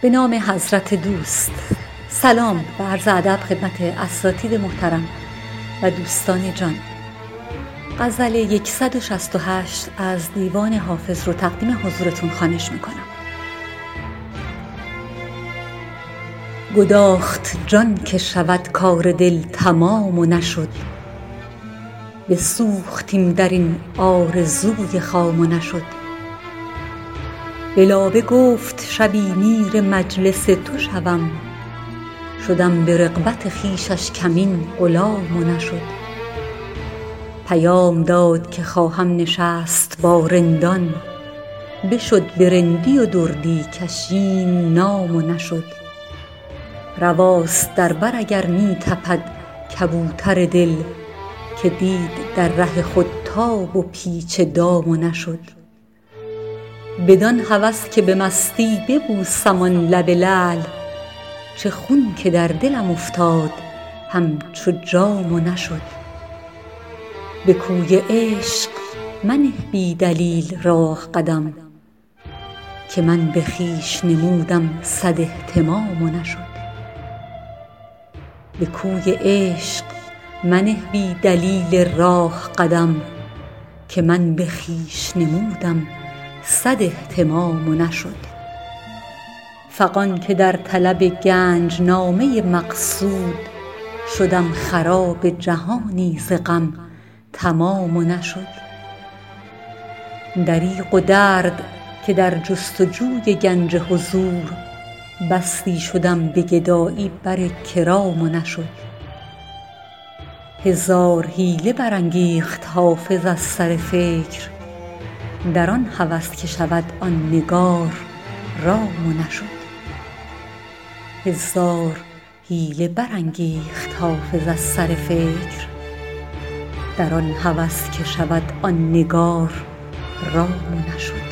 به نام حضرت دوست. سلام و عرض ادب خدمت اساتید محترم و دوستان جان. غزل 168 از دیوان حافظ رو تقدیم حضورتون خوانش میکنم. گداخت جان که شود کار دل تمام و نشد، بسوختیم در این آرزوی خام و نشد. به لابه گفت شبی میر مجلس تو شوم، شدم به رغبت خویشش کمین غلام و نشد. پیام داد که خواهم نشست با رندان، بشد به رندی و دردی کشین نام و نشد. رواست در بر اگر می تپد کبوتر دل، که دید در ره خود تاب و پیچ دام و نشد. بدان هوس که به مستی ببوسم آن لب لعل، چه خون که در دلم افتاد همچو جام و نشد. به کوی عشق منه بی دلیل راه قدم، که من به خویش نمودم صد اهتمام و نشد. به کوی عشق منه بی دلیل راه قدم، که من به خویش نمودم صد اهتمام و نشد. فغان که در طلب گنج نامه مقصود، شدم خراب جهانی ز غم تمام و نشد. دریغ و درد که در جستجوی گنج حضور، بستی شدم به گدایی بر کرام و نشد. هزار حیله برانگیخت حافظ از سر فکر، در آن هوس که شود آن نگار رام و نشد. هزار حیله برانگیخت حافظ از سر فکر، در آن هوس که شود آن نگار رام و نشد.